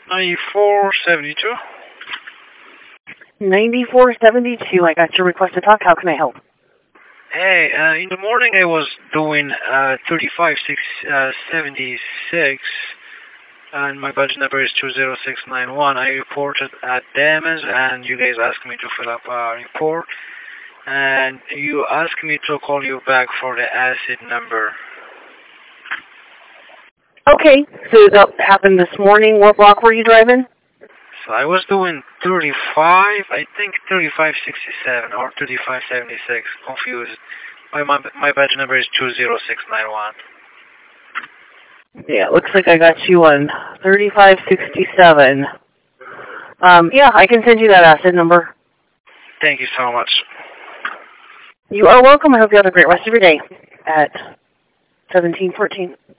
9472. 9472. I got your request to talk. How can I help? Hey, in the morning I was doing 35676, and my budget number is 20691. I reported a damage, and you guys asked me to fill up a report, and you asked me to call you back for the acid number. Okay, so that happened this morning. What block were you driving? So I was doing 35, I think 3567 or 3576, confused. My badge number is 20691. Yeah, it looks like I got you on 3567. Yeah, I can send you that acid number. Thank you so much. You are welcome. I hope you have a great rest of your day at 1714.